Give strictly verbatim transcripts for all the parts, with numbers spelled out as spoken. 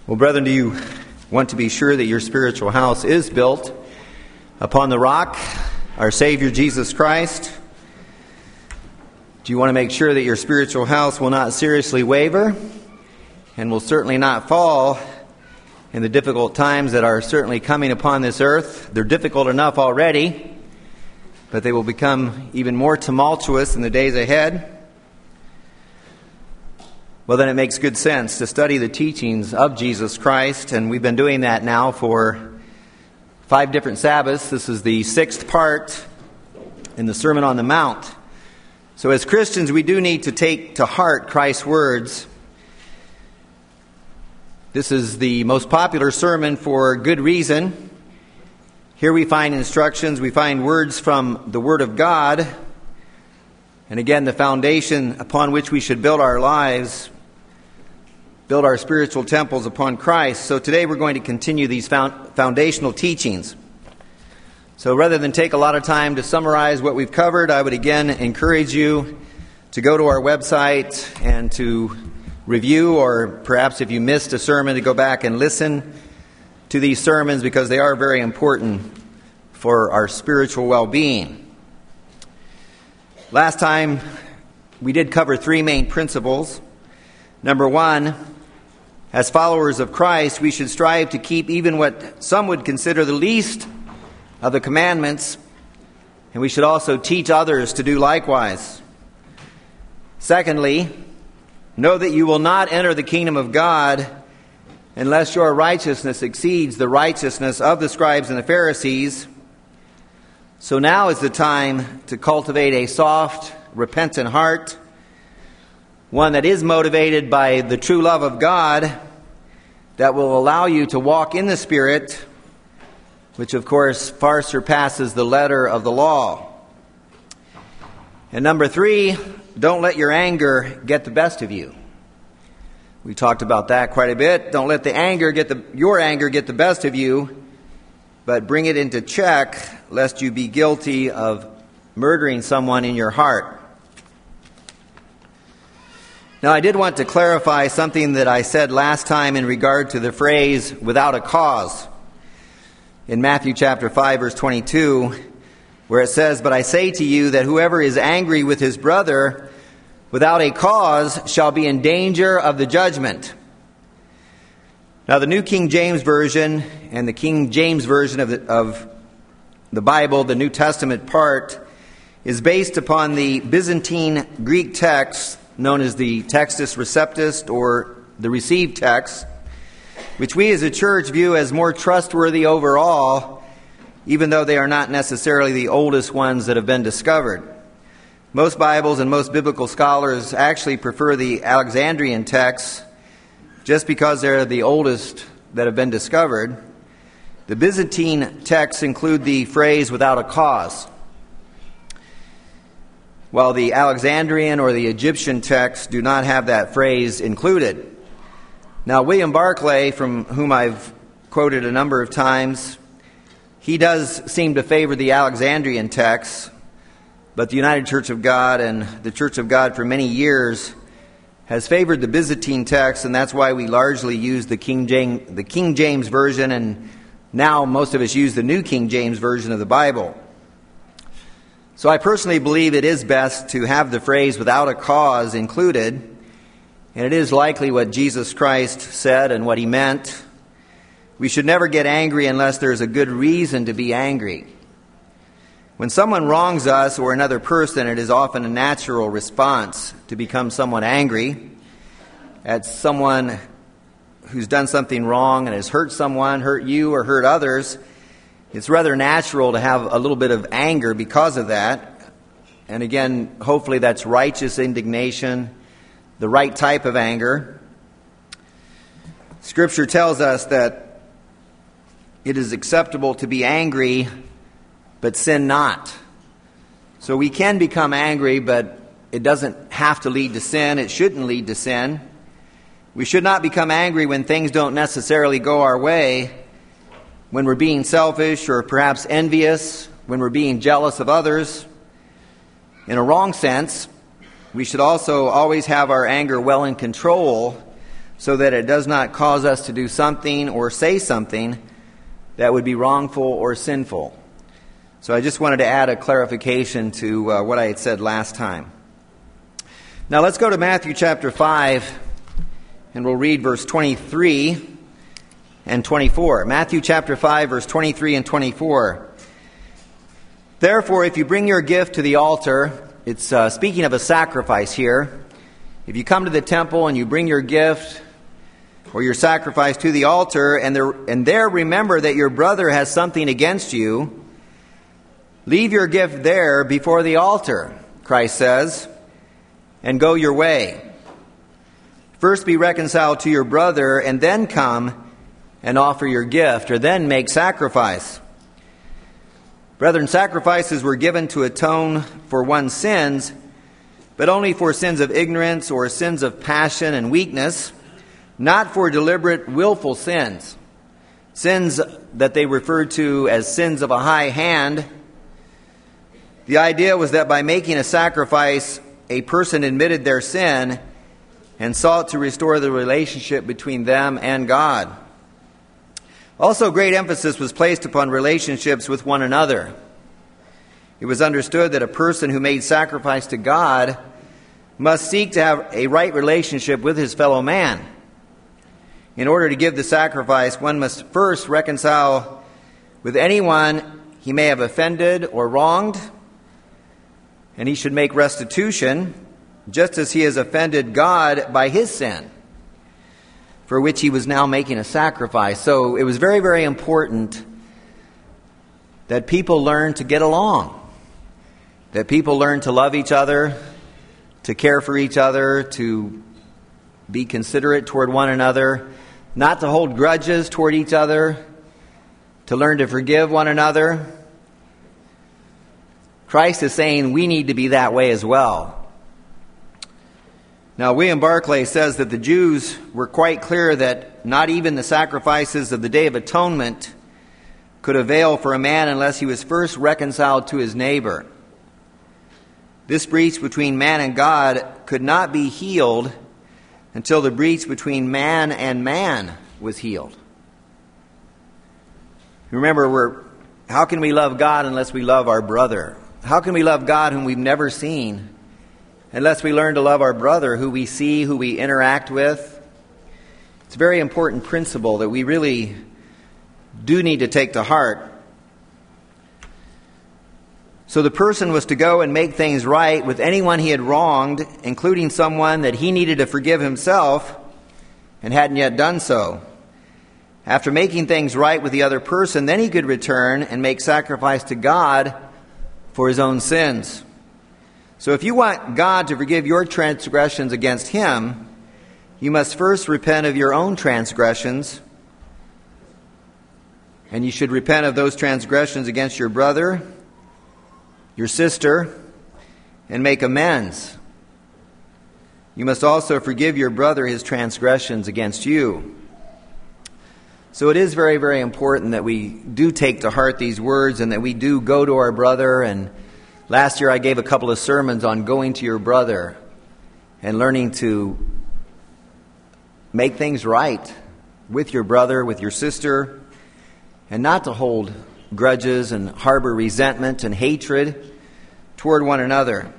Well, brethren, do you want to be sure that your spiritual house is built upon the rock, our Savior Jesus Christ? Do you want to make sure that your spiritual house will not seriously waver and will certainly not fall in the difficult times that are certainly coming upon this earth? They're difficult enough already, but they will become even more tumultuous in the days ahead. Well, then it makes good sense to study the teachings of Jesus Christ, and we've been doing that now for five different Sabbaths. This is the sixth part in the Sermon on the Mount. So as Christians, we do need to take to heart Christ's words. This is the most popular sermon for good reason. Here we find instructions, we find words from the Word of God, and again, the foundation upon which we should build our lives, build our spiritual temples upon Christ. So today we're going to continue these found, foundational teachings. So rather than take a lot of time to summarize what we've covered, I would again encourage you to go to our website and to review, or perhaps if you missed a sermon, to go back and listen to these sermons, because they are very important for our spiritual well-being. Last time we did cover three main principles. Number one, as followers of Christ, we should strive to keep even what some would consider the least of the commandments, and we should also teach others to do likewise. Secondly, know that you will not enter the kingdom of God unless your righteousness exceeds the righteousness of the scribes and the Pharisees. So now is the time to cultivate a soft, repentant heart, one that is motivated by the true love of God, that will allow you to walk in the Spirit, which of course far surpasses the letter of the law. And number three, don't let your anger get the best of you. We talked about that quite a bit. Don't let the anger get the your anger get the best of you, but bring it into check, lest you be guilty of murdering someone in your heart. Now, I did want to clarify something that I said last time in regard to the phrase, without a cause. In Matthew chapter five, verse twenty-two, where it says, "But I say to you that whoever is angry with his brother without a cause shall be in danger of the judgment." Now, the New King James Version and the King James Version of the, of the Bible, the New Testament part, is based upon the Byzantine Greek text known as the Textus Receptus, or the received text, which we as a church view as more trustworthy overall, even though they are not necessarily the oldest ones that have been discovered. Most Bibles and most biblical scholars actually prefer the Alexandrian texts just because they're the oldest that have been discovered. The Byzantine texts include the phrase, without a cause, while the Alexandrian or the Egyptian texts do not have that phrase included. Now, William Barclay, from whom I've quoted a number of times, he does seem to favor the Alexandrian texts, but the United Church of God and the Church of God for many years has favored the Byzantine text, and that's why we largely use the King James, the King James Version, and now most of us use the New King James Version of the Bible. So I personally believe it is best to have the phrase without a cause included, and it is likely what Jesus Christ said and what he meant. We should never get angry unless there's a good reason to be angry. When someone wrongs us or another person, it is often a natural response to become somewhat angry at someone who's done something wrong and has hurt someone, hurt you, or hurt others. It's rather natural to have a little bit of anger because of that. And again, hopefully that's righteous indignation, the right type of anger. Scripture tells us that it is acceptable to be angry, but sin not. So we can become angry, but it doesn't have to lead to sin. It shouldn't lead to sin. We should not become angry when things don't necessarily go our way, when we're being selfish or perhaps envious, when we're being jealous of others. In a wrong sense, we should also always have our anger well in control, so that it does not cause us to do something or say something that would be wrongful or sinful. So I just wanted to add a clarification to uh, what I had said last time. Now let's go to Matthew chapter five, and we'll read verse twenty-three and twenty-four. Matthew chapter five, verse twenty-three and twenty-four. Therefore, if you bring your gift to the altar, it's uh, speaking of a sacrifice here. If you come to the temple and you bring your gift or your sacrifice to the altar, and there, and there remember that your brother has something against you, leave your gift there before the altar, Christ says, and go your way. First be reconciled to your brother, and then come and offer your gift, or then make sacrifice. Brethren, sacrifices were given to atone for one's sins, but only for sins of ignorance or sins of passion and weakness, not for deliberate, willful sins. Sins that they referred to as sins of a high hand. The idea was that by making a sacrifice, a person admitted their sin and sought to restore the relationship between them and God. Also, great emphasis was placed upon relationships with one another. It was understood that a person who made sacrifice to God must seek to have a right relationship with his fellow man. In order to give the sacrifice, one must first reconcile with anyone he may have offended or wronged, and he should make restitution, just as he has offended God by his sin, for which he was now making a sacrifice. So it was very, very important that people learn to get along, that people learn to love each other, to care for each other, to be considerate toward one another, not to hold grudges toward each other, to learn to forgive one another. Christ is saying we need to be that way as well. Now, William Barclay says that the Jews were quite clear that not even the sacrifices of the Day of Atonement could avail for a man unless he was first reconciled to his neighbor. This breach between man and God could not be healed until the breach between man and man was healed. Remember, we're, how can we love God unless we love our brother? How can we love God whom we've never seen unless we learn to love our brother who we see, who we interact with? It's a very important principle that we really do need to take to heart. So the person was to go and make things right with anyone he had wronged, including someone that he needed to forgive himself and hadn't yet done so. After making things right with the other person, then he could return and make sacrifice to God for his own sins. So if you want God to forgive your transgressions against him, you must first repent of your own transgressions, and you should repent of those transgressions against your brother, your sister, and make amends. You must also forgive your brother his transgressions against you. So it is very, very important that we do take to heart these words and that we do go to our brother. And last year I gave a couple of sermons on going to your brother and learning to make things right with your brother, with your sister, and not to hold grudges and harbor resentment and hatred toward one another.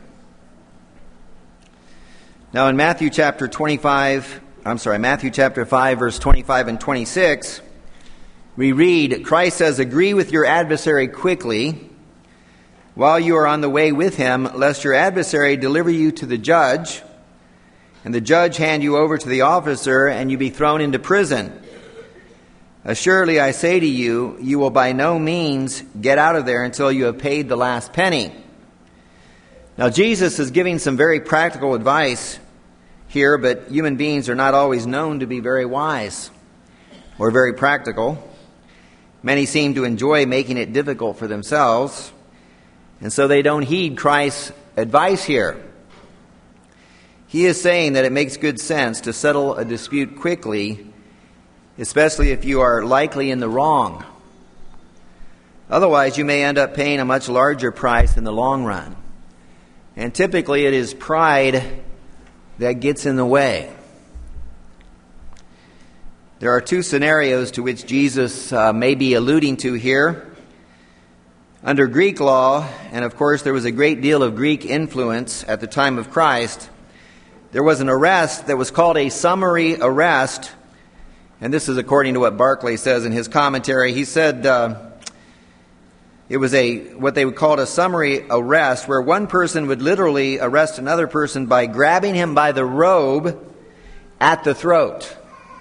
Now in Matthew chapter twenty-five, I'm sorry, Matthew chapter five, verse twenty-five and twenty-six, we read, Christ says, agree with your adversary quickly while you are on the way with him, lest your adversary deliver you to the judge, and the judge hand you over to the officer, and you be thrown into prison. Assuredly, I say to you, you will by no means get out of there until you have paid the last penny. Now, Jesus is giving some very practical advice here, but human beings are not always known to be very wise or very practical. Many seem to enjoy making it difficult for themselves, and so they don't heed Christ's advice here. He is saying that it makes good sense to settle a dispute quickly, especially if you are likely in the wrong. Otherwise, you may end up paying a much larger price in the long run. And typically, it is pride that gets in the way. There are two scenarios to which Jesus uh, may be alluding to here. Under Greek law, and of course there was a great deal of Greek influence at the time of Christ, there was an arrest that was called a summary arrest, and this is according to what Barclay says in his commentary. He said uh, it was a what they would call a summary arrest, where one person would literally arrest another person by grabbing him by the robe at the throat,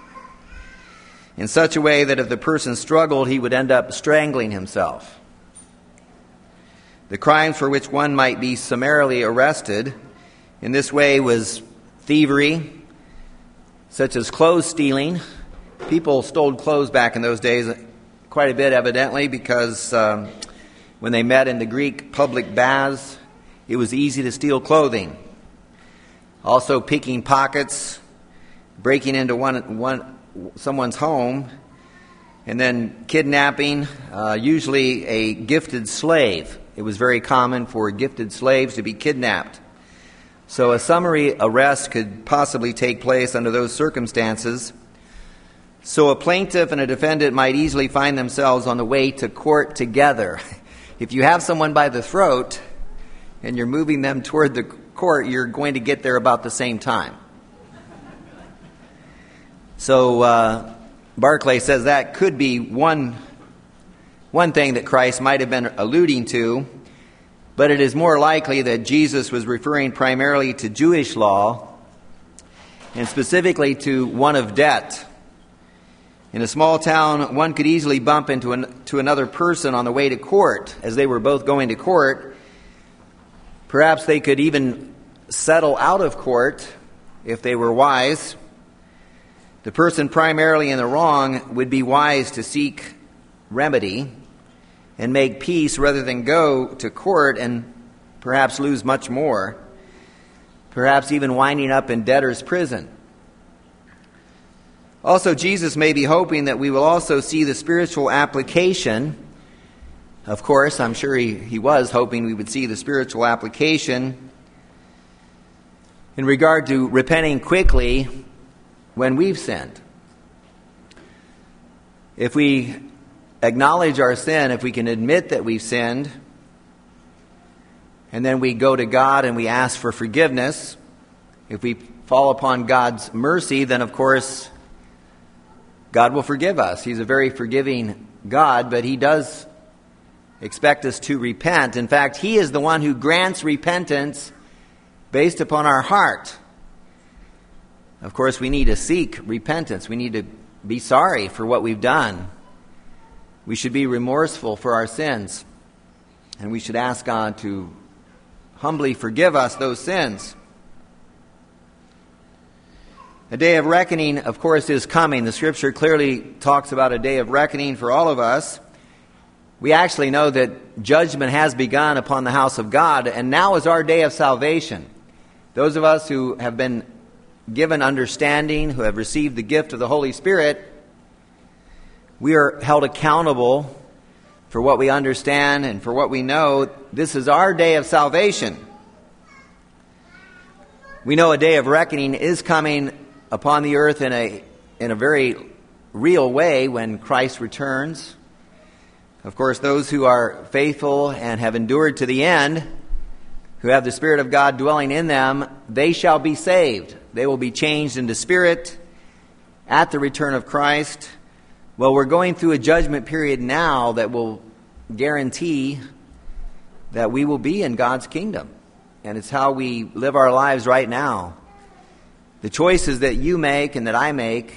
in such a way that if the person struggled, he would end up strangling himself. The crime for which one might be summarily arrested in this way was thievery, such as clothes stealing. People stole clothes back in those days quite a bit, evidently, because um, when they met in the Greek public baths, it was easy to steal clothing. Also picking pockets, breaking into one, one someone's home, and then kidnapping, uh, usually a gifted slave. It was very common for gifted slaves to be kidnapped. So a summary arrest could possibly take place under those circumstances. So a plaintiff and a defendant might easily find themselves on the way to court together. If you have someone by the throat and you're moving them toward the court, you're going to get there about the same time. So uh, Barclay says that could be one One thing that Christ might have been alluding to, but it is more likely that Jesus was referring primarily to Jewish law, and specifically to one of debt. In a small town, one could easily bump into an, to another person on the way to court. As they were both going to court, perhaps they could even settle out of court if they were wise. The person primarily in the wrong would be wise to seek remedy and make peace rather than go to court and perhaps lose much more, perhaps even winding up in debtor's prison. Also, Jesus may be hoping that we will also see the spiritual application. Of course, I'm sure he, he was hoping we would see the spiritual application in regard to repenting quickly when we've sinned. If we acknowledge our sin, if we can admit that we've sinned, and then we go to God and we ask for forgiveness, if we fall upon God's mercy, then of course God will forgive us. He's a very forgiving God, but He does expect us to repent. In fact, He is the one who grants repentance based upon our heart. Of course, we need to seek repentance. We need to be sorry for what we've done. We should be remorseful for our sins, and we should ask God to humbly forgive us those sins. A day of reckoning, of course, is coming. The Scripture clearly talks about a day of reckoning for all of us. We actually know that judgment has begun upon the house of God, and now is our day of salvation. Those of us who have been given understanding, who have received the gift of the Holy Spirit, we are held accountable for what we understand and for what we know. This is our day of salvation. We know a day of reckoning is coming upon the earth in a in a very real way when Christ returns. Of course, those who are faithful and have endured to the end, who have the Spirit of God dwelling in them, they shall be saved. They will be changed into spirit at the return of Christ. Well, we're going through a judgment period now that will guarantee that we will be in God's kingdom. And it's how we live our lives right now. The choices that you make and that I make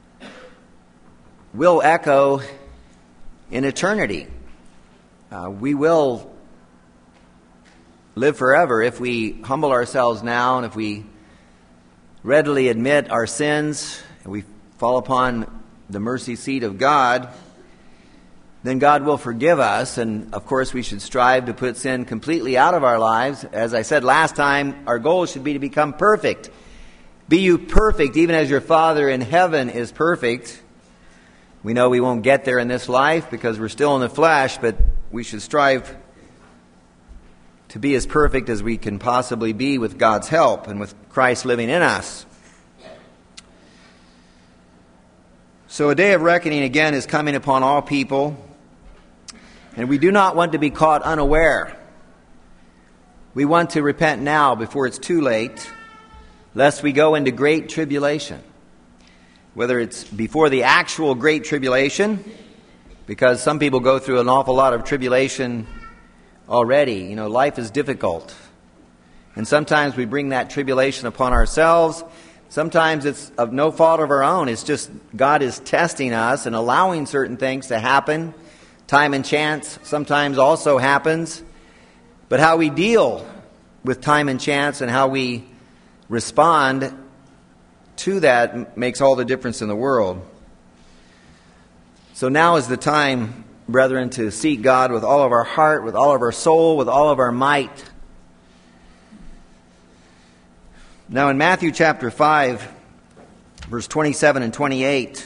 will echo in eternity. Uh, we will live forever if we humble ourselves now, and if we readily admit our sins and we fall upon the mercy seat of God. Then God will forgive us, and of course we should strive to put sin completely out of our lives. As I said last time, our goal should be to become perfect. Be you perfect, even as your Father in heaven is perfect. We know we won't get there in this life because we're still in the flesh, but we should strive to be as perfect as we can possibly be with God's help and with Christ living in us. So a day of reckoning again is coming upon all people, and we do not want to be caught unaware. We want to repent now before it's too late, lest we go into great tribulation. Whether it's before the actual great tribulation, because some people go through an awful lot of tribulation already. You know, life is difficult. And sometimes we bring that tribulation upon ourselves. Sometimes it's of no fault of our own. It's just God is testing us and allowing certain things to happen. Time and chance sometimes also happens. But how we deal with time and chance and how we respond to that makes all the difference in the world. So now is the time, brethren, to seek God with all of our heart, with all of our soul, with all of our might. Now in Matthew chapter five, verse twenty-seven and twenty-eight,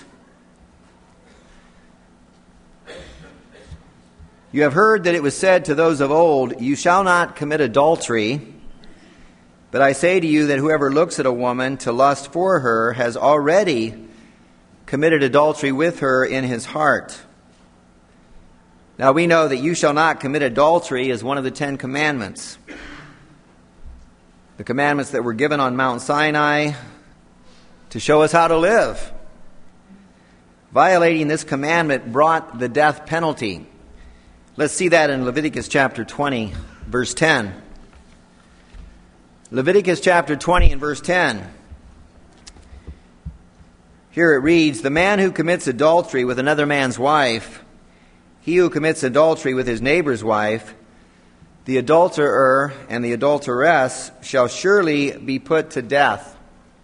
you have heard that it was said to those of old, you shall not commit adultery. But I say to you that whoever looks at a woman to lust for her has already committed adultery with her in his heart. Now we know that you shall not commit adultery is one of the Ten Commandments. The commandments that were given on Mount Sinai to show us how to live. Violating this commandment brought the death penalty. Let's see that in Leviticus chapter twenty, verse ten. Leviticus chapter twenty and verse ten. Here it reads, the man who commits adultery with another man's wife, he who commits adultery with his neighbor's wife, the adulterer and the adulteress shall surely be put to death.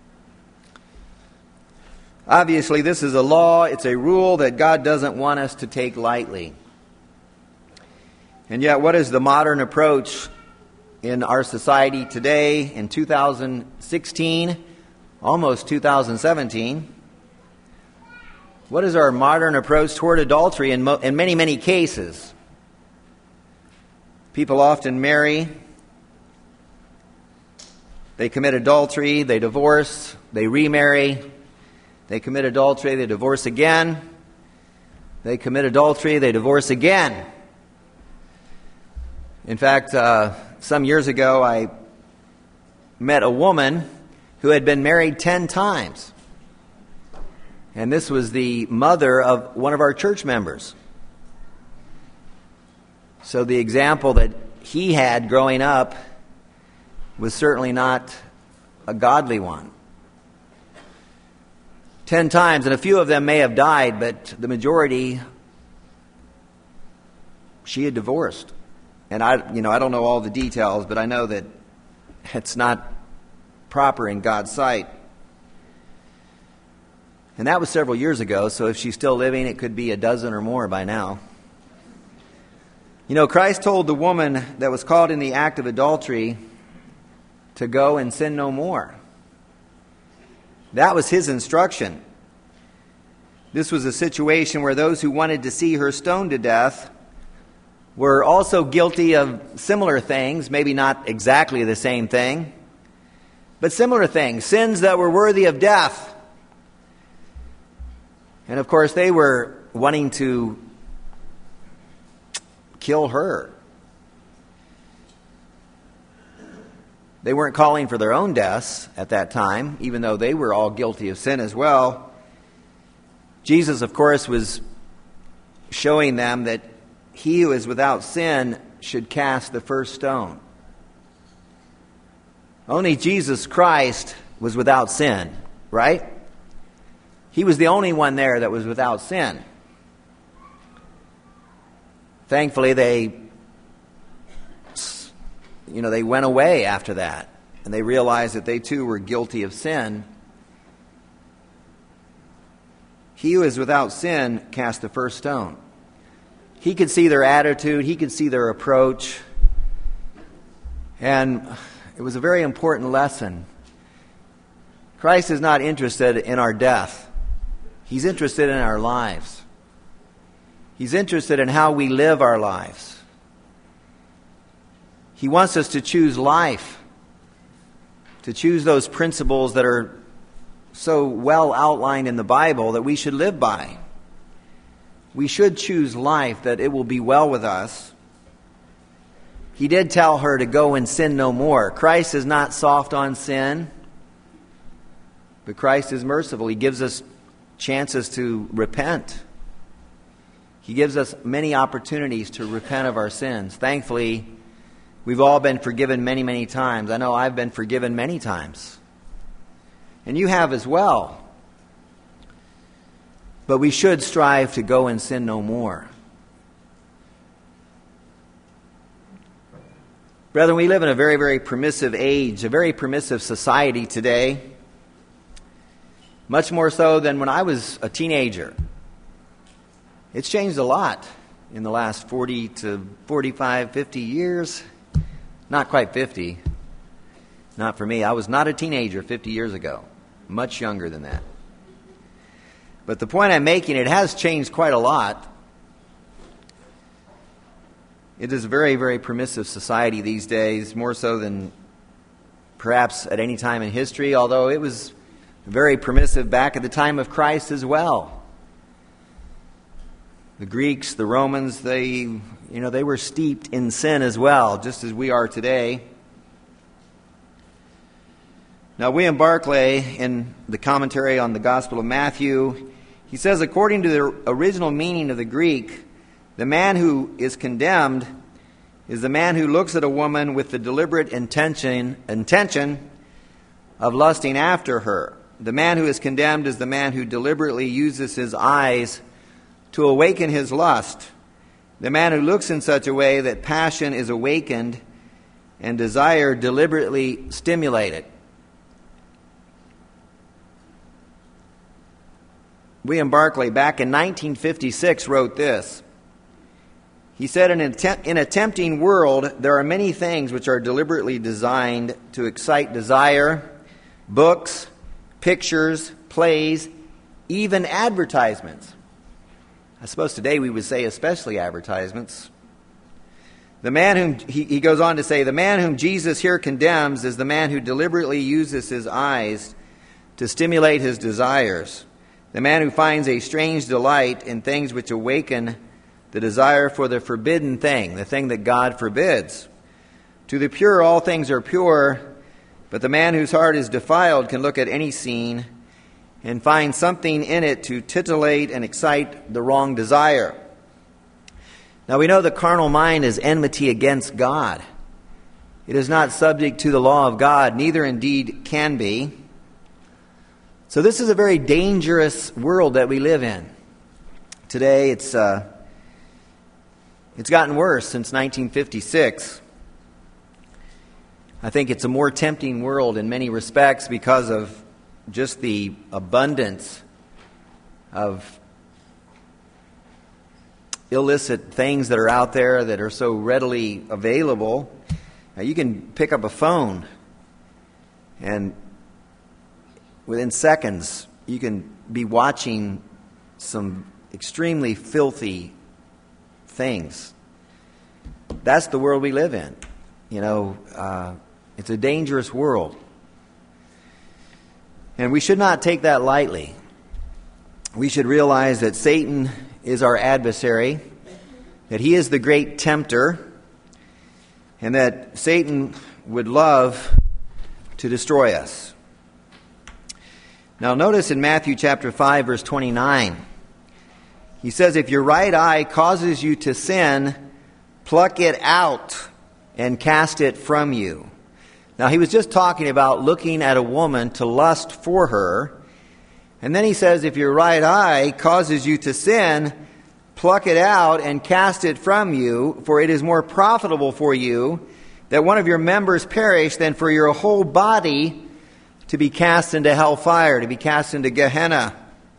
Obviously, this is a law, it's a rule that God doesn't want us to take lightly. And yet, what is the modern approach in our society today in two thousand sixteen, almost two thousand seventeen? What is our modern approach toward adultery in, mo- in many, many cases? People often marry, they commit adultery, they divorce, they remarry, they commit adultery, they divorce again, they commit adultery, they divorce again. In fact, uh, some years ago I met a woman who had been married ten times. And this was the mother of one of our church members. So the example that he had growing up was certainly not a godly one. Ten times, and a few of them may have died, but the majority she had divorced. And I, you know, I don't know all the details, but I know that it's not proper in God's sight. And that was several years ago, so if she's still living, it could be a dozen or more by now. You know, Christ told the woman that was caught in the act of adultery to go and sin no more. That was his instruction. This was a situation where those who wanted to see her stoned to death were also guilty of similar things, maybe not exactly the same thing, but similar things, sins that were worthy of death. And of course, they were wanting to kill her. They weren't calling for their own deaths at that time, even though they were all guilty of sin as well. Jesus, of course, was showing them that he who is without sin should cast the first stone. Only Jesus Christ was without sin, right? He was the only one there that was without sin. Thankfully, they, you know, they went away after that, and they realized that they too were guilty of sin. He who is without sin cast the first stone. He could see their attitude, he could see their approach, and it was a very important lesson. Christ is not interested in our death. He's interested in our lives. He's interested in how we live our lives. He wants us to choose life, to choose those principles that are so well outlined in the Bible that we should live by. We should choose life, that it will be well with us. He did tell her to go and sin no more. Christ is not soft on sin, but Christ is merciful. He gives us chances to repent. He gives us many opportunities to repent of our sins. Thankfully, we've all been forgiven many, many times. I know I've been forgiven many times. And you have as well. But we should strive to go and sin no more. Brethren, we live in a very, very permissive age, a very permissive society today. Much more so than when I was a teenager. It's changed a lot in the last forty to forty-five, fifty years. Not quite fifty. Not for me. I was not a teenager fifty years ago. Much younger than that. But the point I'm making, it has changed quite a lot. It is a very, very permissive society these days, more so than perhaps at any time in history, although it was very permissive back at the time of Christ as well. The Greeks, the Romans, they, you know, they were steeped in sin as well, just as we are today. Now, William Barclay, in the commentary on the Gospel of Matthew, he says, according to the original meaning of the Greek, the man who is condemned is the man who looks at a woman with the deliberate intention, intention of lusting after her. The man who is condemned is the man who deliberately uses his eyes to awaken his lust. The man who looks in such a way that passion is awakened and desire deliberately stimulated. William Barclay, back in nineteen fifty-six, wrote this. He said, in, attempt, in a tempting world, there are many things which are deliberately designed to excite desire, books, pictures, plays, even advertisements. I suppose today we would say especially advertisements. The man whom, he, he goes on to say, the man whom Jesus here condemns is the man who deliberately uses his eyes to stimulate his desires. The man who finds a strange delight in things which awaken the desire for the forbidden thing, the thing that God forbids. To the pure, all things are pure, but the man whose heart is defiled can look at any scene and find something in it to titillate and excite the wrong desire. Now we know the carnal mind is enmity against God. It is not subject to the law of God, neither indeed can be. So this is a very dangerous world that we live in. Today it's uh, it's gotten worse since nineteen fifty-six. I think it's a more tempting world in many respects because of just the abundance of illicit things that are out there that are so readily available. Now you can pick up a phone and within seconds you can be watching some extremely filthy things. That's the world we live in. You know, uh, it's a dangerous world. And we should not take that lightly. We should realize that Satan is our adversary, that he is the great tempter, and that Satan would love to destroy us. Now notice in Matthew chapter five, verse twenty-nine, he says, if your right eye causes you to sin, pluck it out and cast it from you. Now he was just talking about looking at a woman to lust for her. And then he says, if your right eye causes you to sin, pluck it out and cast it from you, for it is more profitable for you that one of your members perish than for your whole body to be cast into hellfire, to be cast into Gehenna.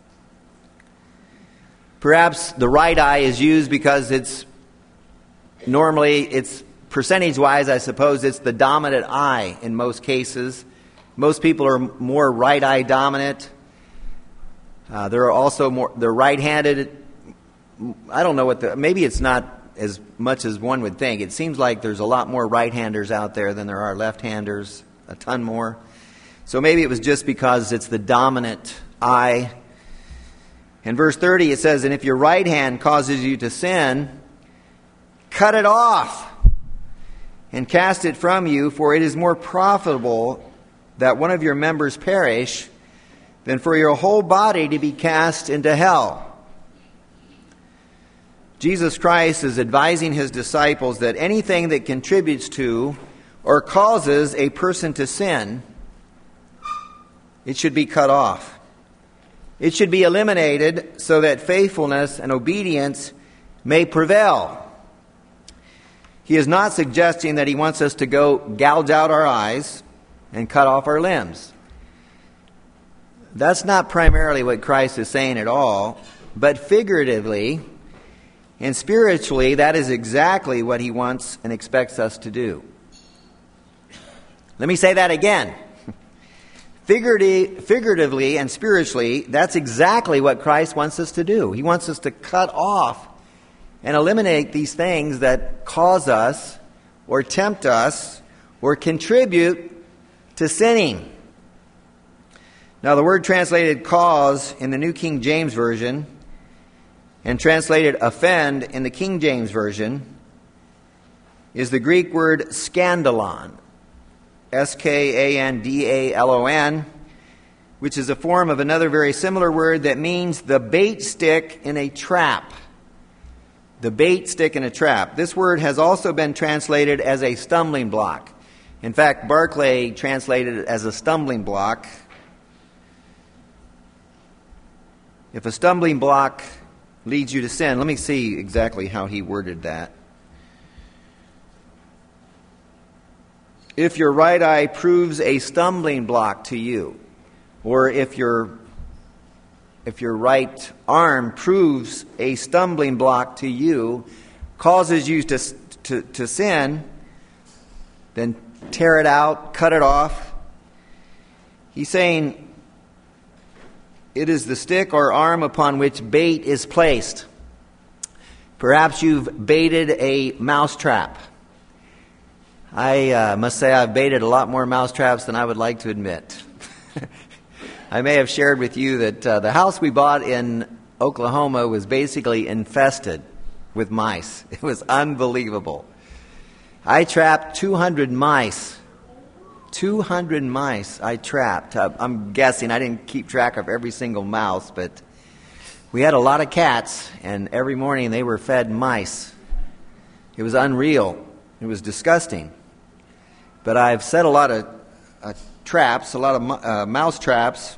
Perhaps the right eye is used because it's normally, it's percentage-wise, I suppose, it's the dominant eye in most cases. Most people are more right eye dominant. Uh, there are also more, they're right-handed. I don't know what the, maybe it's not as much as one would think. It seems like there's a lot more right-handers out there than there are left-handers, a ton more. So maybe it was just because it's the dominant eye. In verse thirty it says, and if your right hand causes you to sin, cut it off and cast it from you, for it is more profitable that one of your members perish than for your whole body to be cast into hell. Jesus Christ is advising his disciples that anything that contributes to or causes a person to sin, it should be cut off. It should be eliminated so that faithfulness and obedience may prevail. He is not suggesting that he wants us to go gouge out our eyes and cut off our limbs. That's not primarily what Christ is saying at all, but figuratively and spiritually, that is exactly what he wants and expects us to do. Let me say that again. Figuratively and spiritually, that's exactly what Christ wants us to do. He wants us to cut off and eliminate these things that cause us or tempt us or contribute to sinning. Now, the word translated cause in the New King James Version and translated offend in the King James Version is the Greek word skandalon, S K A N D A L O N, which is a form of another very similar word that means the bait stick in a trap. The bait stick in a trap. This word has also been translated as a stumbling block. In fact, Barclay translated it as a stumbling block. If a stumbling block leads you to sin, let me see exactly how he worded that. If your right eye proves a stumbling block to you, or if your if your right arm proves a stumbling block to you, causes you to to, to sin, then tear it out, cut it off. He's saying it is the stick or arm upon which bait is placed. Perhaps you've baited a mousetrap. I uh, must say I've baited a lot more mousetraps than I would like to admit. I may have shared with you that uh, the house we bought in Oklahoma was basically infested with mice. It was unbelievable. I trapped two hundred mice. two hundred mice I trapped. I'm guessing I didn't keep track of every single mouse, but we had a lot of cats, and every morning they were fed mice. It was unreal. It was disgusting. But I've set a lot of uh, traps, a lot of uh, mouse traps.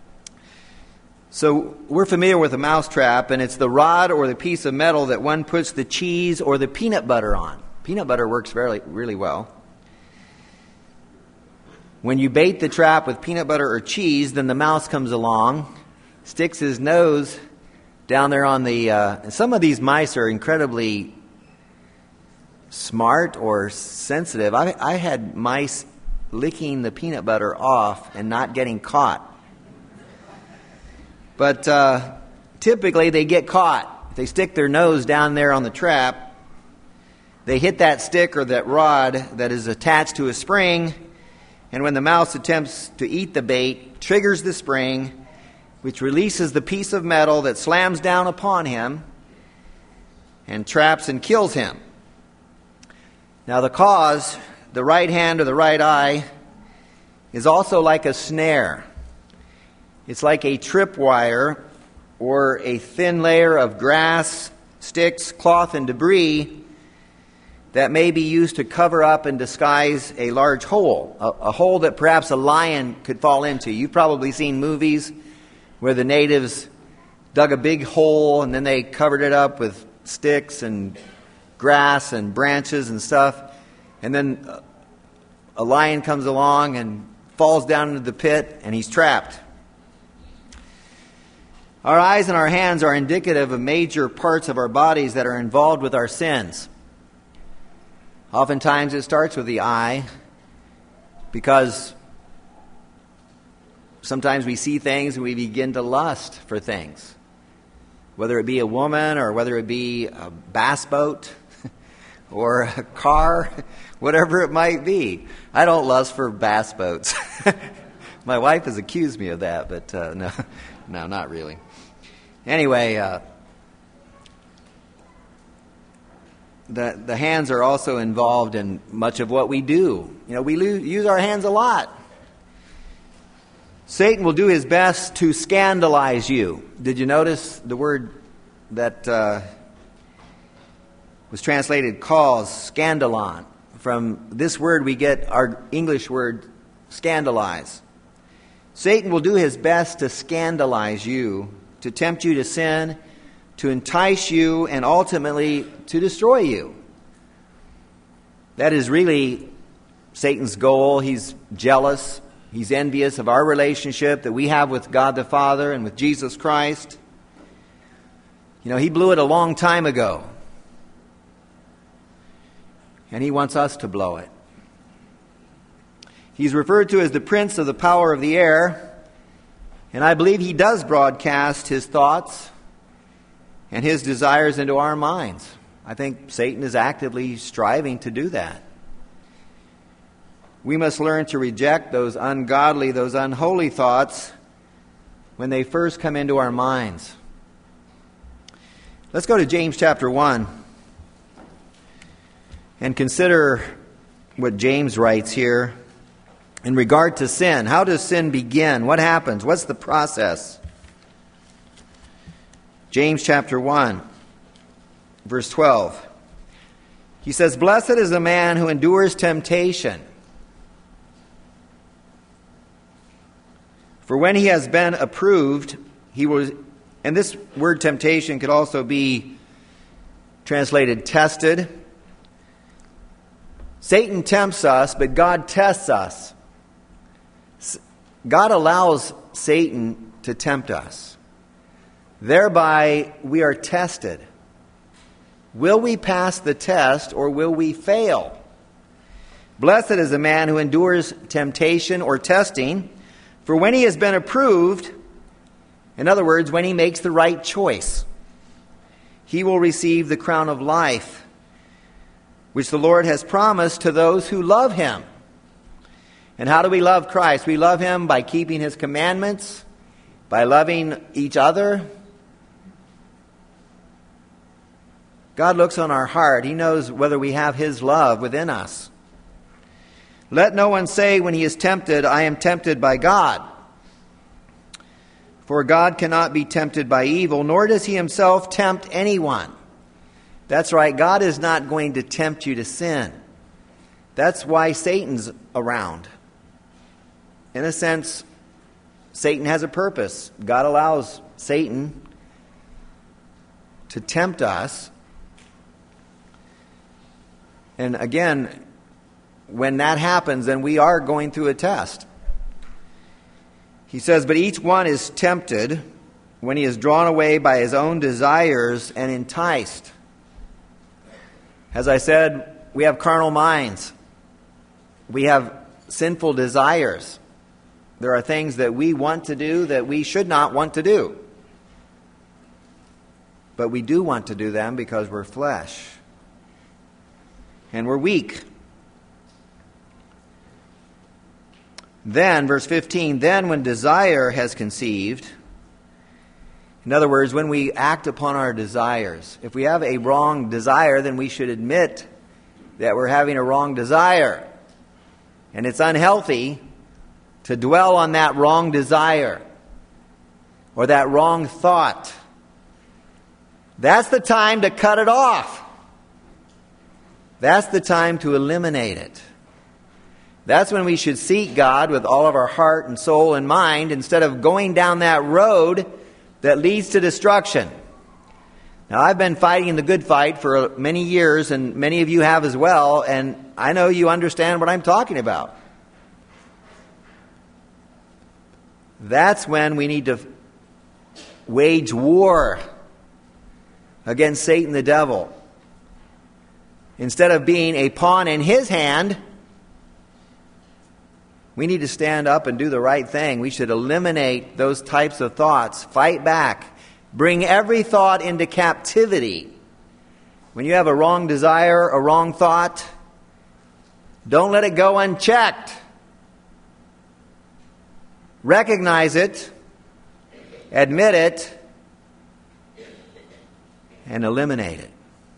So we're familiar with a mouse trap, and it's the rod or the piece of metal that one puts the cheese or the peanut butter on. Peanut butter works very, really well. When you bait the trap with peanut butter or cheese, then the mouse comes along, sticks his nose down there on the... Uh, some of these mice are incredibly smart or sensitive. I, I had mice licking the peanut butter off and not getting caught. But uh, typically they get caught. If they stick their nose down there on the trap, they hit that stick or that rod that is attached to a spring, and when the mouse attempts to eat the bait, triggers the spring, which releases the piece of metal that slams down upon him and traps and kills him. Now the cause, the right hand or the right eye, is also like a snare. It's like a tripwire or a thin layer of grass, sticks, cloth, and debris that may be used to cover up and disguise a large hole, a, a hole that perhaps a lion could fall into. You've probably seen movies where the natives dug a big hole and then they covered it up with sticks and grass and branches and stuff, and then a lion comes along and falls down into the pit and he's trapped. Our eyes and our hands are indicative of major parts of our bodies that are involved with our sins. Oftentimes it starts with the eye because sometimes we see things and we begin to lust for things. Whether it be a woman or whether it be a bass boat or a car, whatever it might be. I don't lust for bass boats. My wife has accused me of that, but uh, no, no, not really. Anyway, uh, the the hands are also involved in much of what we do. You know, we lo- use our hands a lot. Satan will do his best to scandalize you. Did you notice the word that uh, was translated cause, scandalon? From this word we get our English word scandalize. Satan will do his best to scandalize you, to tempt you to sin, to entice you, and ultimately to destroy you. That is really Satan's goal. He's jealous. He's envious of our relationship that we have with God the Father and with Jesus Christ. You know, he blew it a long time ago. And he wants us to blow it. He's referred to as the prince of the power of the air. And I believe he does broadcast his thoughts and his desires into our minds. I think Satan is actively striving to do that. We must learn to reject those ungodly, those unholy thoughts when they first come into our minds. Let's go to James chapter one and consider what James writes here in regard to sin. How does sin begin? What happens? What's the process? James chapter one, verse twelve. He says, "Blessed is the man who endures temptation. For when he has been approved, he will..." And this word temptation could also be translated tested. Satan tempts us, but God tests us. God allows Satan to tempt us. Thereby, we are tested. Will we pass the test or will we fail? Blessed is the man who endures temptation or testing, for when he has been approved, in other words, when he makes the right choice, he will receive the crown of life, which the Lord has promised to those who love him. And how do we love Christ? We love him by keeping his commandments, by loving each other. God looks on our heart. He knows whether we have his love within us. Let no one say when he is tempted, "I am tempted by God." For God cannot be tempted by evil, nor does he himself tempt anyone. That's right, God is not going to tempt you to sin. That's why Satan's around. In a sense, Satan has a purpose. God allows Satan to tempt us. And again, when that happens, then we are going through a test. He says, "But each one is tempted when he is drawn away by his own desires and enticed." As I said, we have carnal minds. We have sinful desires. There are things that we want to do that we should not want to do. But we do want to do them because we're flesh. And we're weak. Then, verse fifteen, "Then when desire has conceived," in other words, when we act upon our desires. If we have a wrong desire, then we should admit that we're having a wrong desire. And it's unhealthy to dwell on that wrong desire or that wrong thought. That's the time to cut it off. That's the time to eliminate it. That's when we should seek God with all of our heart and soul and mind instead of going down that road that leads to destruction. Now, I've been fighting the good fight for many years, and many of you have as well, and I know you understand what I'm talking about. That's when we need to wage war against Satan the devil. Instead of being a pawn in his hand, we need to stand up and do the right thing. We should eliminate those types of thoughts. Fight back. Bring every thought into captivity. When you have a wrong desire, a wrong thought, don't let it go unchecked. recognize it, admit it, and eliminate it.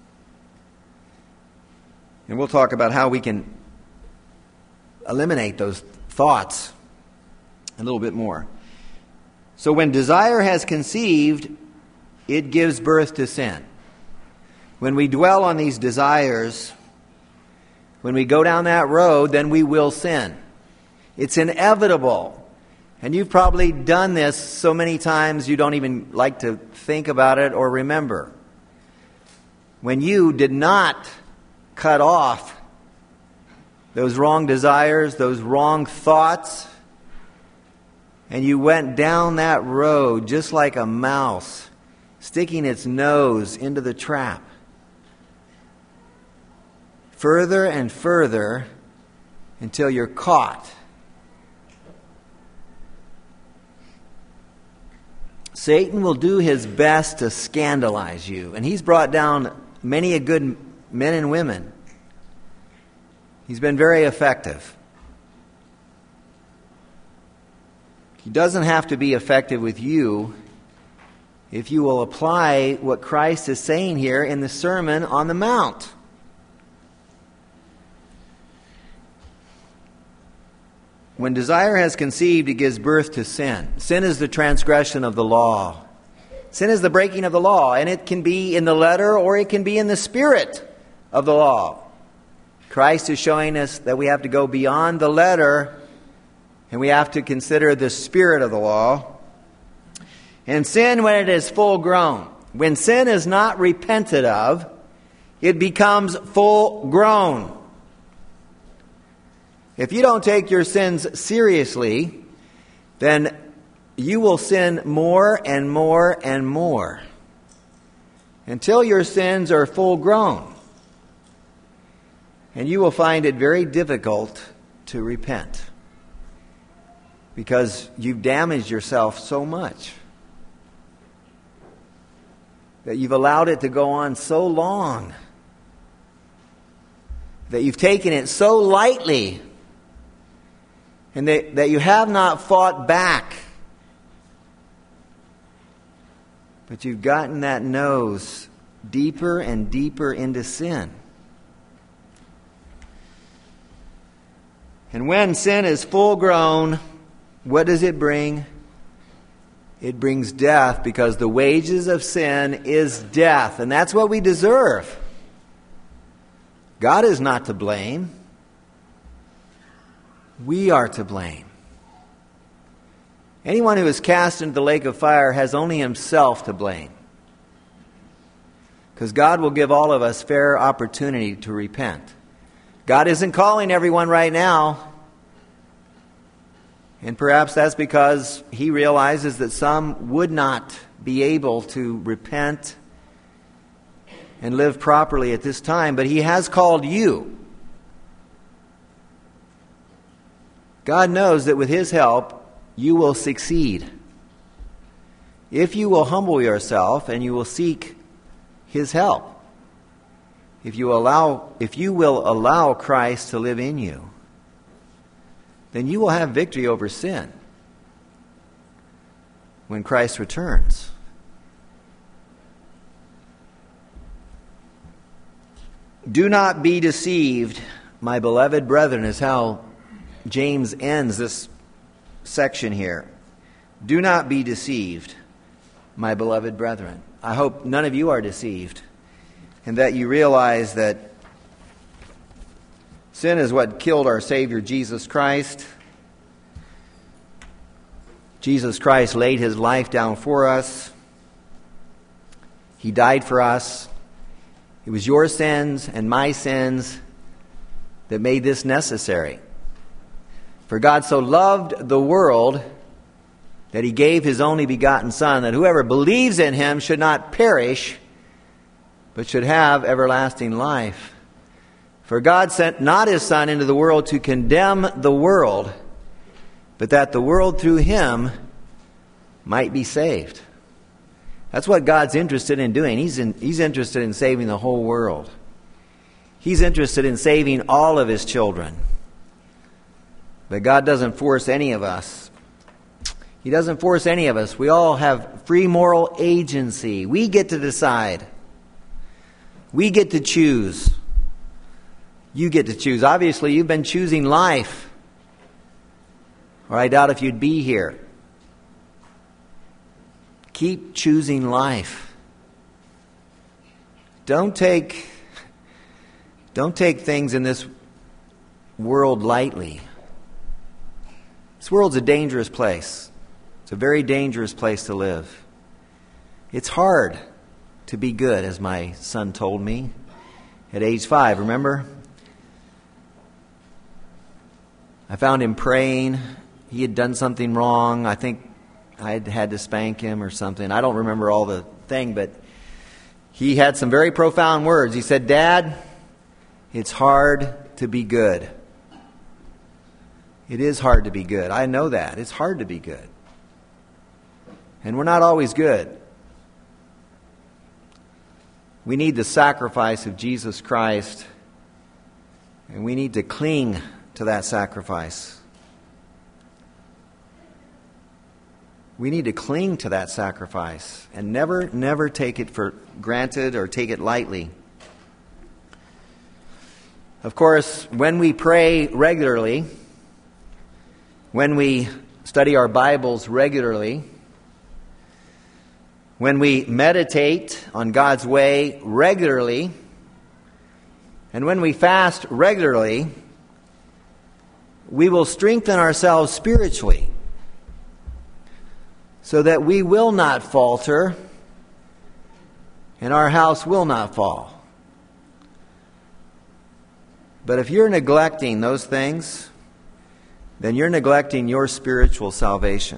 And we'll talk about how we can eliminate those thoughts a little bit more. So when desire has conceived, it gives birth to sin. When we dwell on these desires, when we go down that road, then we will sin. It's inevitable. And you've probably done this so many times you don't even like to think about it or remember. When you did not cut off those wrong desires, those wrong thoughts, and you went down that road just like a mouse, sticking its nose into the trap. Further and further until you're caught. Satan will do his best to scandalize you, and he's brought down many a good men and women. He's been very effective. He doesn't have to be effective with you if you will apply what Christ is saying here in the Sermon on the Mount. When desire has conceived, it gives birth to sin. Sin is the transgression of the law. Sin is the breaking of the law, and it can be in the letter or it can be in the spirit of the law. Christ is showing us that we have to go beyond the letter and we have to consider the spirit of the law. And sin, when it is full grown, when sin is not repented of, it becomes full grown. If you don't take your sins seriously, then you will sin more and more and more until your sins are full grown. And you will find it very difficult to repent because you've damaged yourself so much that you've allowed it to go on so long, that you've taken it so lightly, and that, that you have not fought back. But you've gotten that nose deeper and deeper into sin. And when sin is full grown, what does it bring? It brings death, because the wages of sin is death. And that's what we deserve. God is not to blame. We are to blame. Anyone who is cast into the lake of fire has only himself to blame. Because God will give all of us fair opportunity to repent. God isn't calling everyone right now. And perhaps that's because He realizes that some would not be able to repent and live properly at this time. But He has called you. God knows that with His help, you will succeed. If you will humble yourself and you will seek His help. If you allow, if you will allow Christ to live in you, then you will have victory over sin when Christ returns. Do not be deceived, my beloved brethren, is how James ends this section here. Do not be deceived, my beloved brethren. I hope none of you are deceived, and that you realize that sin is what killed our Savior Jesus Christ. Jesus Christ laid His life down for us. He died for us. It was your sins and my sins that made this necessary. For God so loved the world that He gave His only begotten Son, that whoever believes in Him should not perish, but should have everlasting life. For God sent not His Son into the world to condemn the world, but that the world through Him might be saved. That's what God's interested in doing. He's, in, he's interested in saving the whole world. He's interested in saving all of His children. But God doesn't force any of us He doesn't force any of us. We all have free moral agency. We get to decide. We get to choose. You get to choose. Obviously, you've been choosing life, or I doubt if you'd be here. Keep choosing life. Don't take, don't take things in this world lightly. This world's a dangerous place. It's a very dangerous place to live. It's hard to be good, as my son told me at age five. Remember? I found him praying. He had done something wrong. I think I had had to spank him or something. I don't remember all the thing, but he had some very profound words. He said, "Dad, it's hard to be good." It is hard to be good. I know that. It's hard to be good. And we're not always good. We need the sacrifice of Jesus Christ, and we need to cling to that sacrifice. We need to cling to that sacrifice and never, never take it for granted or take it lightly. Of course, when we pray regularly, when we study our Bibles regularly, when we meditate on God's way regularly, and when we fast regularly, we will strengthen ourselves spiritually so that we will not falter and our house will not fall. But if you're neglecting those things, then you're neglecting your spiritual salvation.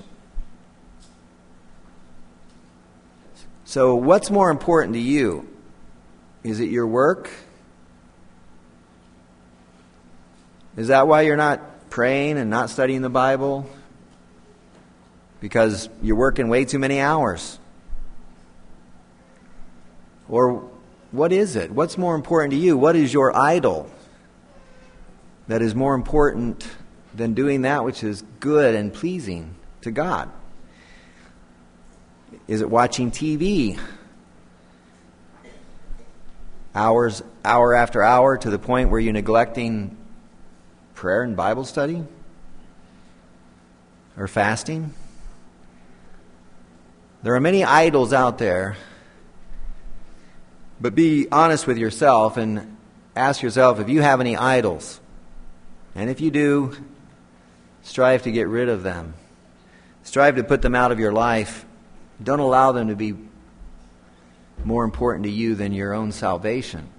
So what's more important to you? Is it your work? Is that why you're not praying and not studying the Bible? Because you're working way too many hours? Or what is it? What's more important to you? What is your idol that is more important than doing that which is good and pleasing to God? Is it watching T V hours, hour after hour, to the point where you're neglecting prayer and Bible study? Or fasting? There are many idols out there, but be honest with yourself and ask yourself if you have any idols. And if you do, strive to get rid of them. Strive to put them out of your life. Don't allow them to be more important to you than your own salvation.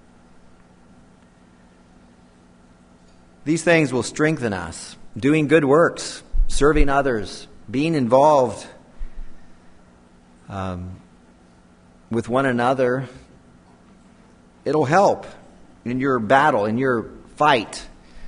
These things will strengthen us. Doing good works, serving others, being involved um, with one another. It'll help in your battle, in your fight.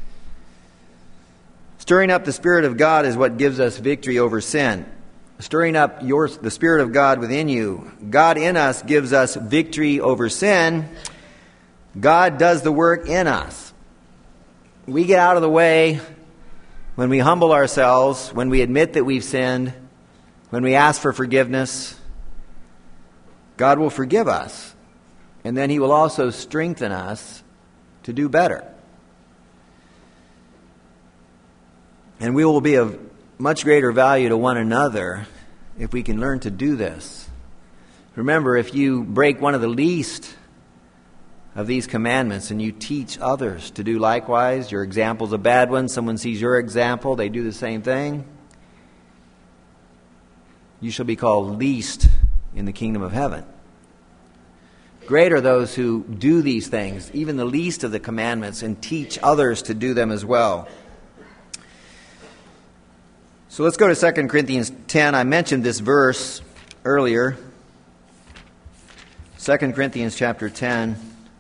Stirring up the Spirit of God is what gives us victory over sin. Stirring up your, the Spirit of God within you. God in us gives us victory over sin. God does the work in us. We get out of the way when we humble ourselves, when we admit that we've sinned, when we ask for forgiveness. God will forgive us, and then He will also strengthen us to do better. And we will be of much greater value to one another if we can learn to do this. Remember, if you break one of the least of these commandments and you teach others to do likewise, your example's a bad one, someone sees your example, they do the same thing, you shall be called least in the kingdom of heaven. Great are those who do these things, even the least of the commandments, and teach others to do them as well. So let's go to Second Corinthians ten. I mentioned this verse earlier. Second Corinthians chapter ten,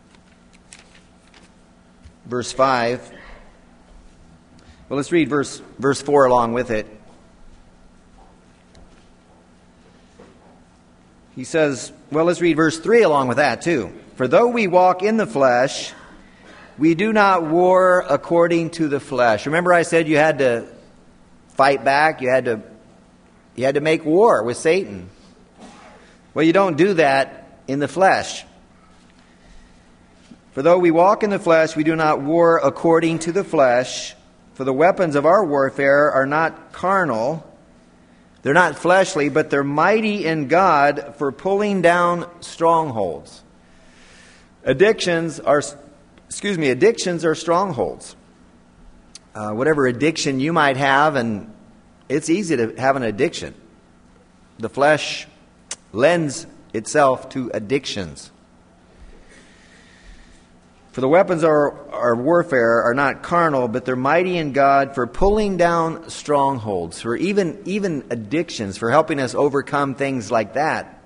verse five. Well, let's read verse verse four along with it. He says, well, let's read verse three along with that too. For though we walk in the flesh, we do not war according to the flesh. Remember I said you had to fight back, you had to You had to make war with Satan. Well, you don't do that in the flesh. For though we walk in the flesh, we do not war according to the flesh. For the weapons of our warfare are not carnal. They're not fleshly, but they're mighty in God for pulling down strongholds. Addictions are, excuse me, addictions are strongholds. Uh, whatever addiction you might have, and it's easy to have an addiction. The flesh lends itself to addictions. For the weapons of our, our warfare are not carnal, but they're mighty in God for pulling down strongholds, for even, even addictions, for helping us overcome things like that.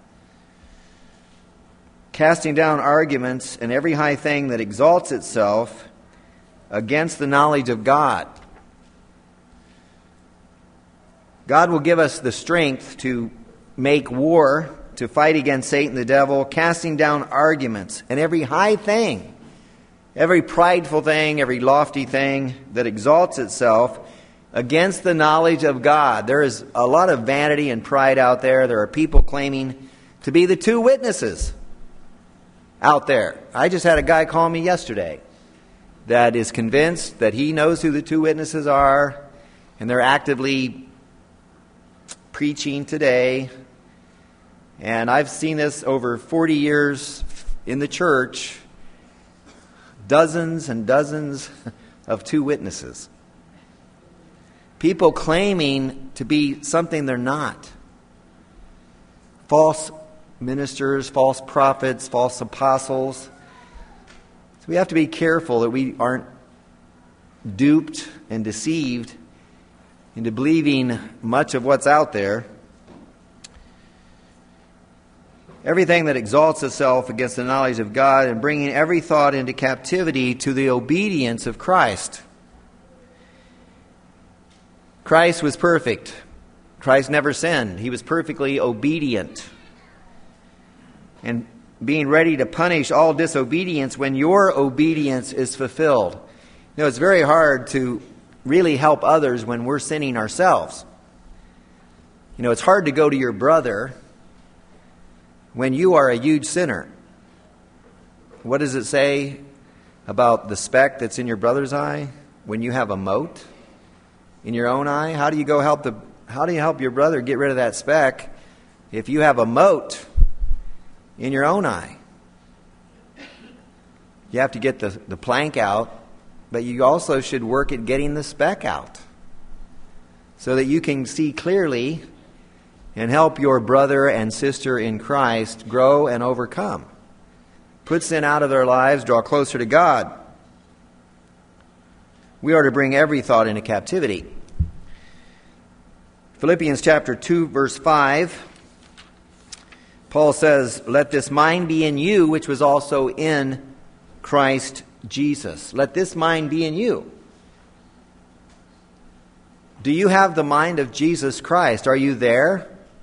Casting down arguments and every high thing that exalts itself against the knowledge of God. God will give us the strength to make war, to fight against Satan the devil, casting down arguments and every high thing, every prideful thing, every lofty thing that exalts itself against the knowledge of God. There is a lot of vanity and pride out there. There are people claiming to be the two witnesses out there. I just had a guy call me yesterday that is convinced that he knows who the two witnesses are, and they're actively preaching today. And I've seen this over forty years in the church, dozens and dozens of two witnesses. People claiming to be something they're not. False ministers, false prophets, false apostles. So we have to be careful that we aren't duped and deceived into believing much of what's out there. Everything that exalts itself against the knowledge of God, and bringing every thought into captivity to the obedience of Christ. Christ was perfect. Christ never sinned. He was perfectly obedient. And being ready to punish all disobedience when your obedience is fulfilled. You know, it's very hard to really help others when we're sinning ourselves. You know, it's hard to go to your brother when you are a huge sinner. What does it say about the speck that's in your brother's eye when you have a mote in your own eye? How do you go help the how do you help your brother get rid of that speck if you have a mote in your own eye? You have to get the, the plank out, but you also should work at getting the speck out so that you can see clearly and help your brother and sister in Christ grow and overcome. Put sin out of their lives, draw closer to God. We are to bring every thought into captivity. Philippians chapter two, verse five, Paul says, "Let this mind be in you, which was also in Christ Jesus." Let this mind be in you. Do you have the mind of Jesus Christ? Are you there?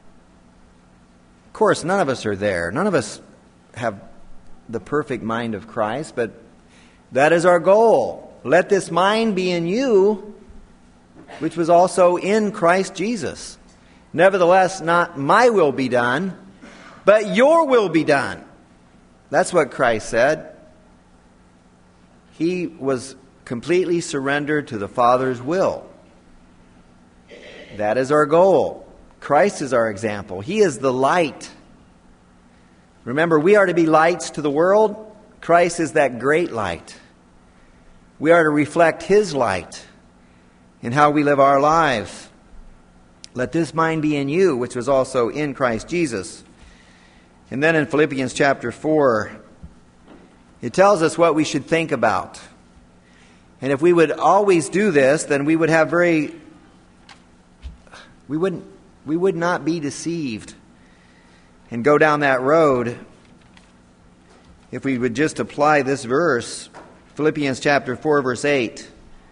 Of course, none of us are there. None of us have the perfect mind of Christ, but that is our goal. Let this mind be in you, which was also in Christ Jesus. Nevertheless, not my will be done, but your will be done. That's what Christ said. He was completely surrendered to the Father's will. That is our goal. Christ is our example. He is the light. Remember, we are to be lights to the world. Christ is that great light. We are to reflect His light in how we live our lives. Let this mind be in you, which was also in Christ Jesus. And then in Philippians chapter four, it tells us what we should think about. And if we would always do this, then we would have very, we wouldn't, we would not be deceived and go down that road if we would just apply this verse, Philippians chapter four, verse eight.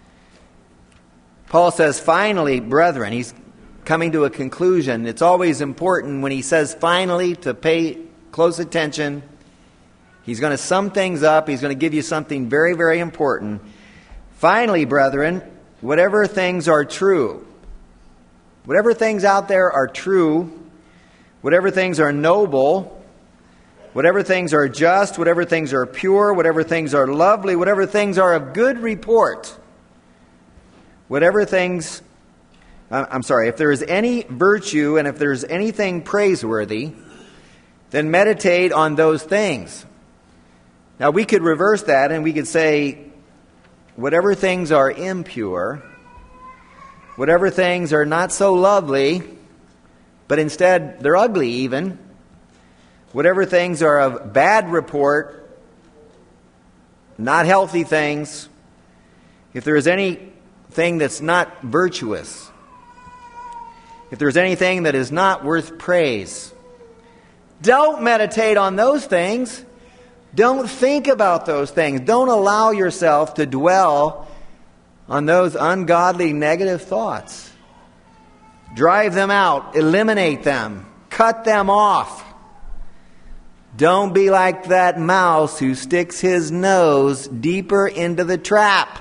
Paul says, "Finally, brethren," he's coming to a conclusion. It's always important when he says finally to pay close attention. He's going to sum things up. He's going to give you something very, very important. "Finally, brethren, whatever things are true." whatever things out there are true, whatever things are noble, whatever things are just, whatever things are pure, whatever things are lovely, whatever things are of good report, whatever things, I'm sorry, if there is any virtue and if there is anything praiseworthy, then meditate on those things. Now we could reverse that and we could say, whatever things are impure, whatever things are not so lovely, but instead they're ugly even, whatever things are of bad report, not healthy things, if there is anything that's not virtuous, if there's anything that is not worth praise, don't meditate on those things. Don't think about those things. Don't allow yourself to dwell on those ungodly negative thoughts. Drive them out. Eliminate them. Cut them off. Don't be like that mouse who sticks his nose deeper into the trap.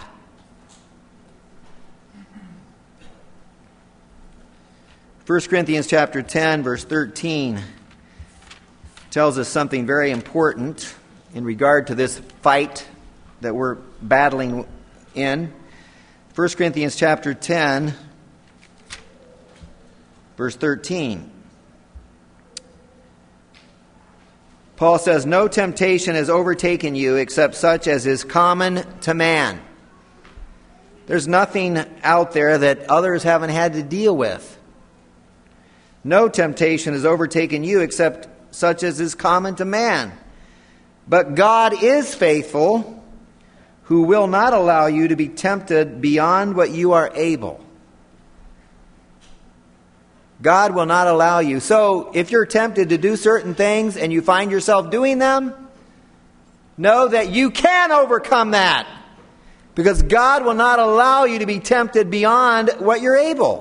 First Corinthians chapter ten, verse thirteen tells us something very important in regard to this fight that we're battling in. First Corinthians chapter ten, verse thirteen. Paul says, "No temptation has overtaken you except such as is common to man." There's nothing out there that others haven't had to deal with. No temptation has overtaken you except such as is common to man. But God is faithful, who will not allow you to be tempted beyond what you are able. God will not allow you. So if you're tempted to do certain things and you find yourself doing them, know that you can overcome that. Because God will not allow you to be tempted beyond what you're able.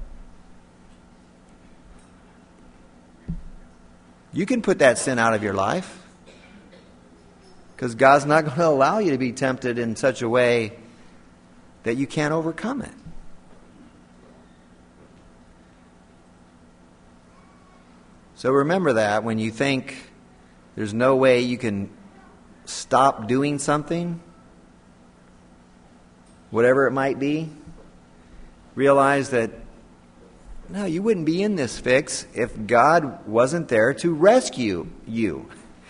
You can put that sin out of your life. Because God's not going to allow you to be tempted in such a way that you can't overcome it. So remember that when you think there's no way you can stop doing something, whatever it might be, realize that, no, you wouldn't be in this fix if God wasn't there to rescue you.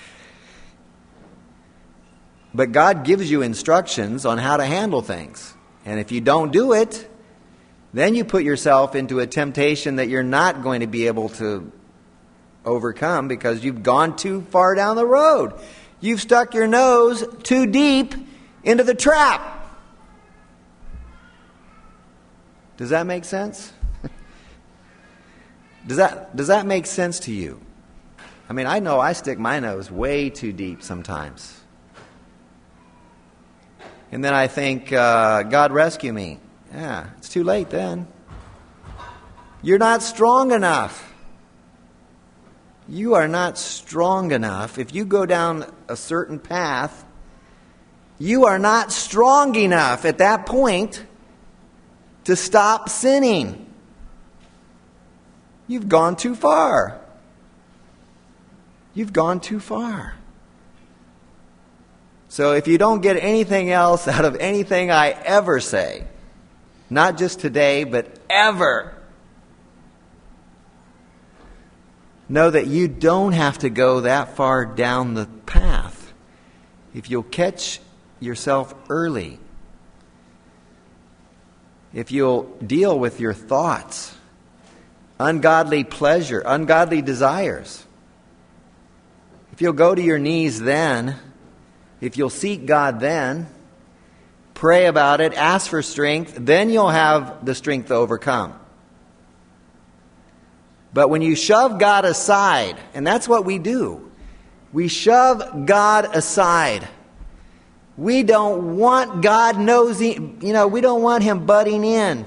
But God gives you instructions on how to handle things. And if you don't do it, then you put yourself into a temptation that you're not going to be able to overcome because you've gone too far down the road. You've stuck your nose too deep into the trap. Does that make sense? Does that does that make sense to you? I mean, I know I stick my nose way too deep sometimes. And then I think, uh, God rescue me. Yeah, it's too late then. You're not strong enough. You are not strong enough. If you go down a certain path, you are not strong enough at that point to stop sinning. You've gone too far. You've gone too far. So if you don't get anything else out of anything I ever say, not just today, but ever, know that you don't have to go that far down the path if you'll catch yourself early. If you'll deal with your thoughts, ungodly pleasure, ungodly desires. If you'll go to your knees then, if you'll seek God then, pray about it, ask for strength, then you'll have the strength to overcome. But when you shove God aside, and that's what we do, we shove God aside. We don't want God nosing, you know, we don't want Him butting in.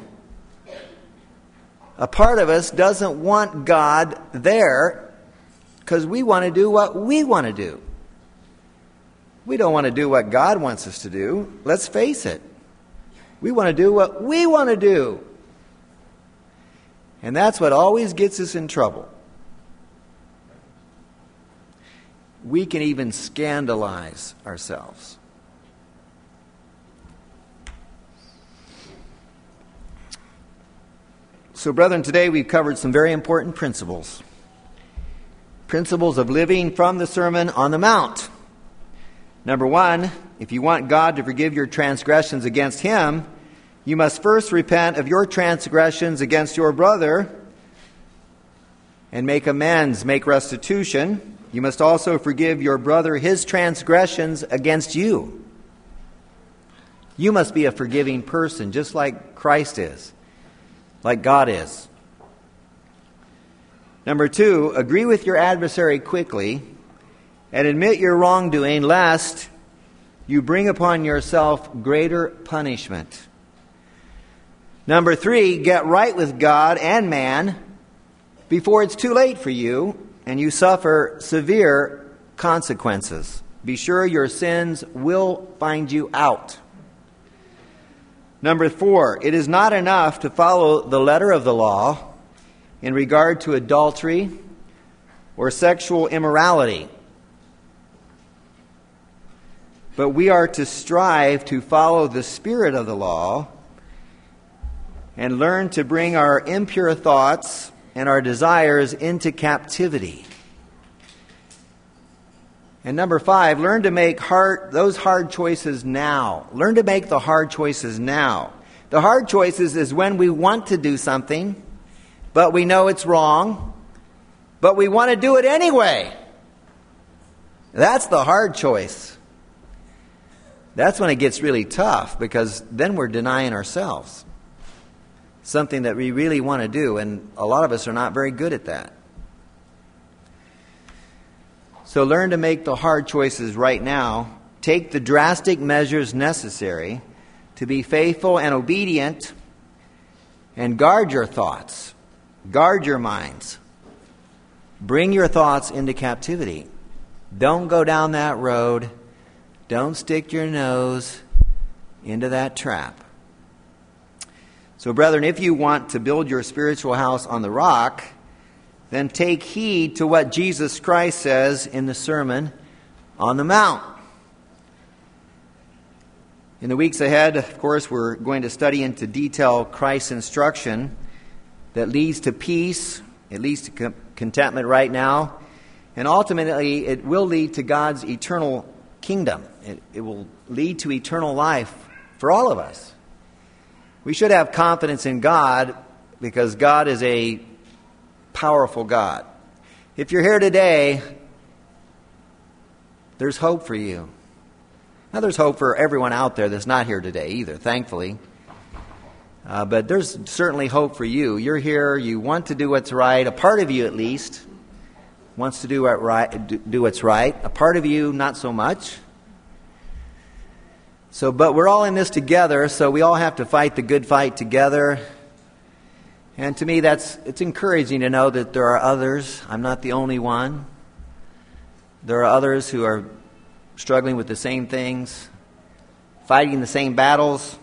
A part of us doesn't want God there because we want to do what we want to do. We don't want to do what God wants us to do. Let's face it. We want to do what we want to do. And that's what always gets us in trouble. We can even scandalize ourselves. So, brethren, today we've covered some very important principles. Principles of living from the Sermon on the Mount. Number one, if you want God to forgive your transgressions against Him, you must first repent of your transgressions against your brother and make amends, make restitution. You must also forgive your brother his transgressions against you. You must be a forgiving person, just like Christ is, like God is. Number two, agree with your adversary quickly and admit your wrongdoing, lest you bring upon yourself greater punishment. Number three, get right with God and man before it's too late for you and you suffer severe consequences. Be sure your sins will find you out. Number four, it is not enough to follow the letter of the law in regard to adultery or sexual immorality. But we are to strive to follow the spirit of the law and learn to bring our impure thoughts and our desires into captivity. And number five, learn to make hard, those hard choices now. Learn to make the hard choices now. The hard choices is when we want to do something, but we know it's wrong, but we want to do it anyway. That's the hard choice. That's when it gets really tough, because then we're denying ourselves something that we really want to do, and a lot of us are not very good at that. So learn to make the hard choices right now. Take the drastic measures necessary to be faithful and obedient, and guard your thoughts. Guard your minds. Bring your thoughts into captivity. Don't go down that road. Don't stick your nose into that trap. So, brethren, if you want to build your spiritual house on the rock, then take heed to what Jesus Christ says in the Sermon on the Mount. In the weeks ahead, of course, we're going to study into detail Christ's instruction that leads to peace, it leads to contentment right now, and ultimately it will lead to God's eternal kingdom. It, it will lead to eternal life for all of us. We should have confidence in God because God is a powerful God. If you're here today, there's hope for you. Now, there's hope for everyone out there that's not here today either, thankfully. Uh, but there's certainly hope for you. You're here, you want to do what's right. A part of you, at least, wants to do what right, do what's right. A part of you, not so much. So, but we're all in this together, so we all have to fight the good fight together. And to me, that's it's encouraging to know that there are others. I'm not the only one. There are others who are struggling with the same things, fighting the same battles.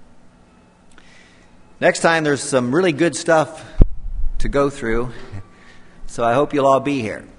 Next time, there's some really good stuff to go through. So I hope you'll all be here.